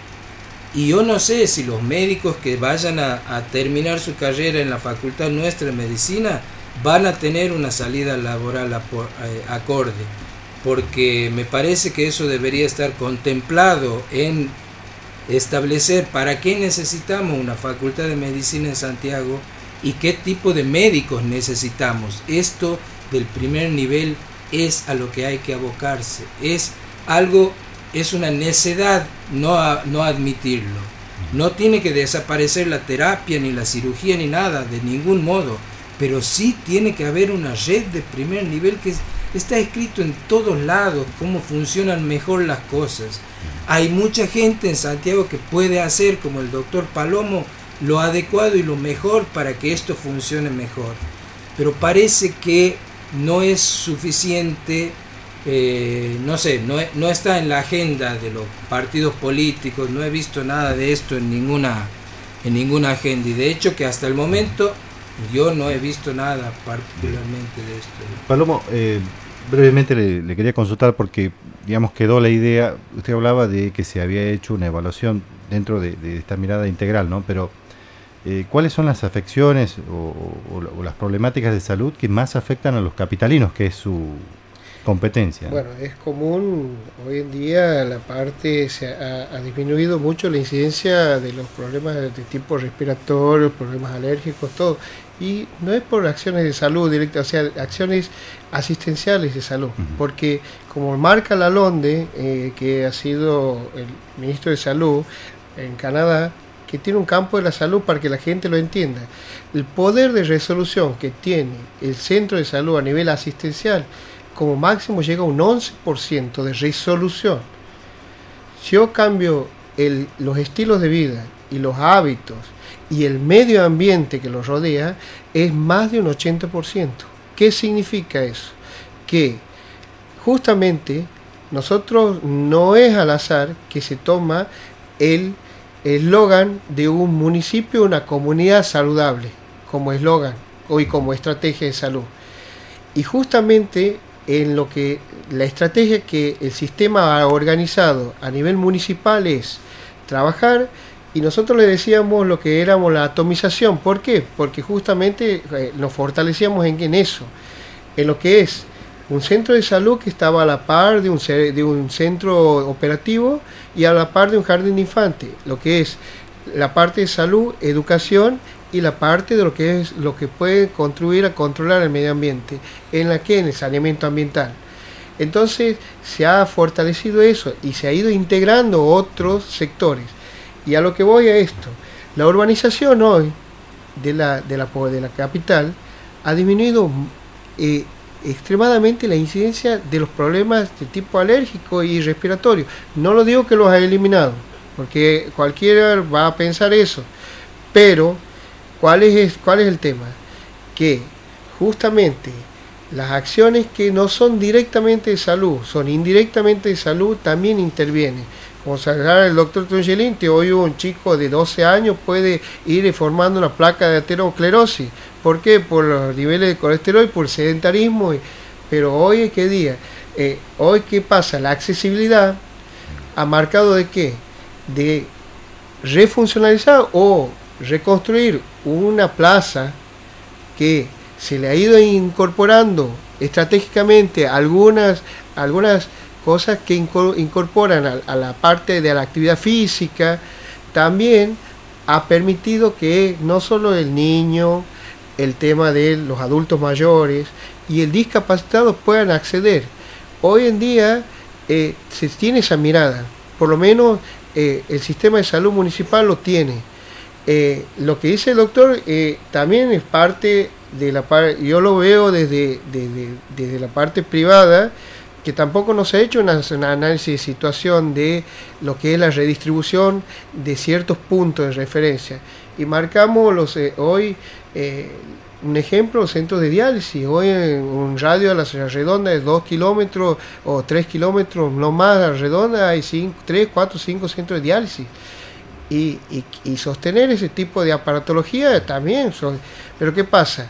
y yo no sé si los médicos que vayan a, a terminar su carrera en la facultad nuestra de medicina van a tener una salida laboral apor, eh, acorde, porque me parece que eso debería estar contemplado en establecer para qué necesitamos una facultad de medicina en Santiago y qué tipo de médicos necesitamos. Esto del primer nivel es a lo que hay que abocarse, es algo, es una necedad no, a, no admitirlo. No tiene que desaparecer la terapia, ni la cirugía, ni nada, de ningún modo, pero sí tiene que haber una red de primer nivel que es, está escrito en todos lados, cómo funcionan mejor las cosas. Hay mucha gente en Santiago que puede hacer, como el doctor Palomo, lo adecuado y lo mejor para que esto funcione mejor, pero parece que no es suficiente, eh, no sé, no, no está en la agenda de los partidos políticos. No he visto nada de esto en ninguna, en ninguna agenda, y de hecho que hasta el momento yo no he visto nada particularmente de esto.
Palomo, eh, brevemente le, le quería consultar porque, digamos, quedó la idea, usted hablaba de que se había hecho una evaluación dentro de, de esta mirada integral, ¿no? Pero Eh, ¿cuáles son las afecciones o, o, o las problemáticas de salud que más afectan a los capitalinos, que es su competencia?
Bueno, es común hoy en día la parte, se ha, ha disminuido mucho la incidencia de los problemas de tipo respiratorio, problemas alérgicos, todo, y no es por acciones de salud directa, o sea, acciones asistenciales de salud, uh-huh. Porque como marca Lalonde, eh, que ha sido el ministro de Salud en Canadá, que tiene un campo de la salud para que la gente lo entienda. El poder de resolución que tiene el centro de salud a nivel asistencial, como máximo llega a un once por ciento de resolución. Si yo cambio el, los estilos de vida y los hábitos y el medio ambiente que los rodea, es más de un ochenta por ciento. ¿Qué significa eso? Que justamente nosotros no es al azar que se toma el eslogan de un municipio, una comunidad saludable, como eslogan y como estrategia de salud. Y justamente en lo que la estrategia que el sistema ha organizado a nivel municipal es trabajar, y nosotros le decíamos lo que éramos la atomización. ¿Por qué? Porque justamente eh, nos fortalecíamos en, en eso, en lo que es un centro de salud que estaba a la par de un, de un centro operativo y a la par de un jardín de infantes, lo que es la parte de salud, educación y la parte de lo que es lo que puede contribuir a controlar el medio ambiente, en la que en el saneamiento ambiental. Entonces se ha fortalecido eso y se ha ido integrando otros sectores. Y a lo que voy a esto, la urbanización hoy de la, de la, de la capital ha disminuido eh, extremadamente la incidencia de los problemas de tipo alérgico y respiratorio. No lo digo que los ha eliminado, porque cualquiera va a pensar eso, pero ¿cuál es, cuál es el tema? Que justamente las acciones que no son directamente de salud, son indirectamente de salud, también intervienen. Como sacar el doctor Tungelín, que hoy un chico de doce años puede ir formando una placa de aterosclerosis. ¿Por qué? Por los niveles de colesterol, por el sedentarismo. Pero hoy, ¿qué día? Eh, hoy, ¿qué pasa? La accesibilidad ha marcado de qué? De refuncionalizar o reconstruir una plaza que se le ha ido incorporando estratégicamente algunas, algunas cosas que incorporan a, a la parte de la actividad física, también ha permitido que no solo el niño, el tema de los adultos mayores y el discapacitado puedan acceder. Hoy en día eh, se tiene esa mirada, por lo menos eh, el sistema de salud municipal lo tiene. Eh, lo que dice el doctor eh, también es parte de la parte, yo lo veo desde, desde, desde la parte privada, que tampoco nos ha hecho un análisis de situación de lo que es la redistribución de ciertos puntos de referencia. Y marcamos los eh, hoy, eh, un ejemplo, los centros de diálisis. Hoy en un radio a la redonda de dos kilómetros o tres kilómetros, no más a la redonda, hay cinco, tres, cuatro, cinco centros de diálisis. Y, y, y sostener ese tipo de aparatología también. Son, pero ¿qué pasa?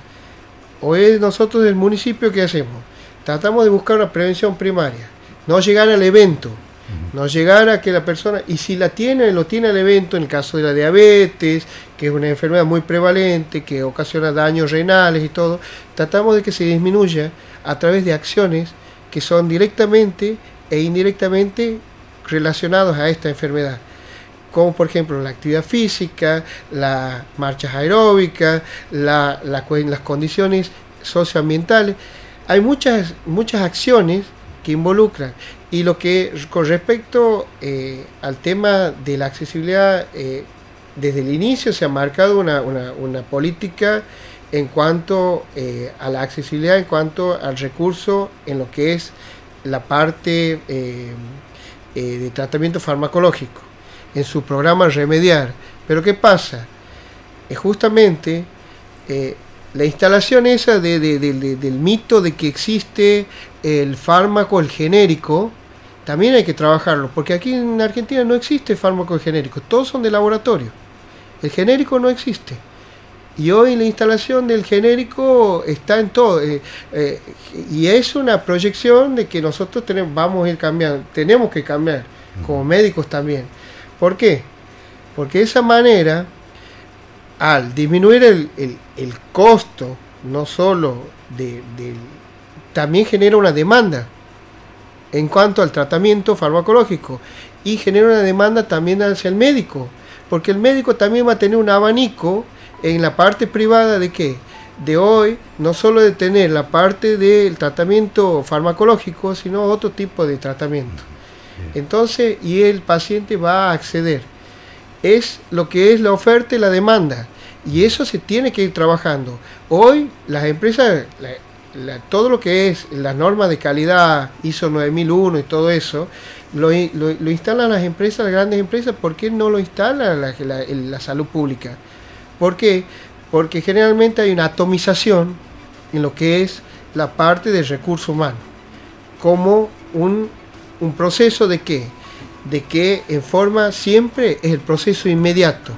Hoy nosotros del municipio, ¿qué hacemos? Tratamos de buscar una prevención primaria, no llegar al evento, no llegar a que la persona, y si la tiene, lo tiene al evento, en el caso de la diabetes, que es una enfermedad muy prevalente, que ocasiona daños renales y todo, tratamos de que se disminuya a través de acciones que son directamente e indirectamente relacionados a esta enfermedad, como por ejemplo la actividad física, las marchas aeróbicas, la, la, las condiciones socioambientales. Hay muchas, muchas acciones que involucran, y lo que con respecto eh, al tema de la accesibilidad, eh, desde el inicio se ha marcado una, una, una política en cuanto eh, a la accesibilidad, en cuanto al recurso en lo que es la parte eh, eh, de tratamiento farmacológico, en su programa Remediar. Pero ¿qué pasa? Eh, justamente eh, la instalación esa de, de, de, de, del mito de que existe el fármaco, el genérico, también hay que trabajarlo, porque aquí en Argentina no existe fármaco genérico, todos son de laboratorio. El genérico no existe. Y hoy la instalación del genérico está en todo. Eh, eh, y es una proyección de que nosotros tenemos, vamos a ir cambiando, tenemos que cambiar, como médicos también. ¿Por qué? Porque de esa manera, al disminuir el, el, el costo, no solo de, de, también genera una demanda en cuanto al tratamiento farmacológico, y genera una demanda también hacia el médico, porque el médico también va a tener un abanico en la parte privada de qué, de hoy, no solo de tener la parte del tratamiento farmacológico, sino otro tipo de tratamiento. Entonces, y el paciente va a acceder. Es lo que es la oferta y la demanda, y eso se tiene que ir trabajando. Hoy las empresas, la, la, todo lo que es las normas de calidad I S O nueve mil uno y todo eso, lo, lo, lo instalan las empresas, las grandes empresas. ¿Por qué no lo instala la, la, la salud pública? ¿Por qué? Porque generalmente hay una atomización en lo que es la parte del recurso humano, como un, un proceso de qué, de que en forma siempre es el proceso inmediato.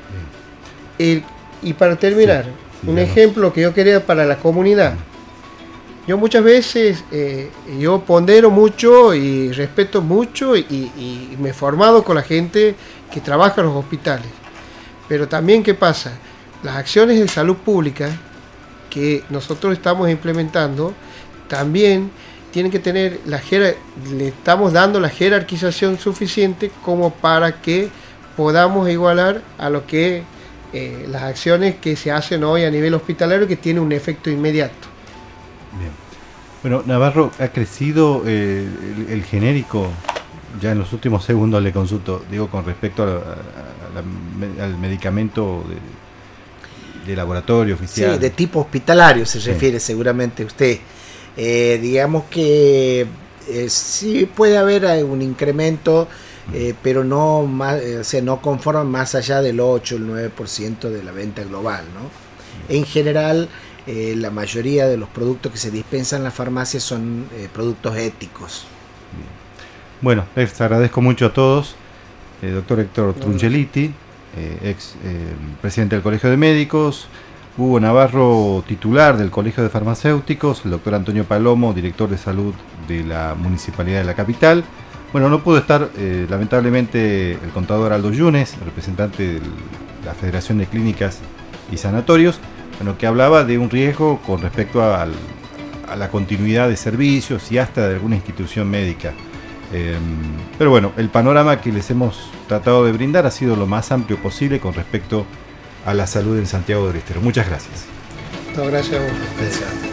El, y para terminar, sí, un ejemplo que yo quería para la comunidad. Yo muchas veces, eh, yo pondero mucho y respeto mucho, y, y me he formado con la gente que trabaja en los hospitales. Pero también, ¿qué pasa? Las acciones de salud pública que nosotros estamos implementando también tienen que tener la jerar- le estamos dando la jerarquización suficiente como para que podamos igualar a lo que eh, las acciones que se hacen hoy a nivel hospitalario, que tienen un efecto inmediato.
Bien. Bueno, Navarro, ha crecido eh, el, el genérico. Ya en los últimos segundos le consulto, digo, con respecto a, a, a la, al medicamento de, de laboratorio oficial.
Sí, de tipo hospitalario se
sí.
refiere seguramente usted. Eh, digamos que eh, sí puede haber un incremento, eh, pero no más, eh, o sea, no conforma más allá del ocho, el nueve por ciento de la venta global, ¿no? En general, eh, la mayoría de los productos que se dispensan en las farmacias son eh, productos éticos.
Bien. Bueno, les agradezco mucho a todos. Eh, doctor Héctor Trungeliti, eh, ex eh, presidente del Colegio de Médicos, Hugo Navarro, titular del Colegio de Farmacéuticos, el doctor Antonio Palomo, director de salud de la Municipalidad de la Capital. Bueno, no pudo estar, eh, lamentablemente, el contador Aldo Yunes, representante de la Federación de Clínicas y Sanatorios, bueno, que hablaba de un riesgo con respecto a, a la continuidad de servicios y hasta de alguna institución médica. Eh, pero bueno, el panorama que les hemos tratado de brindar ha sido lo más amplio posible con respecto a la salud en Santiago del Estero. Muchas gracias.
No, gracias a vos.
Gracias.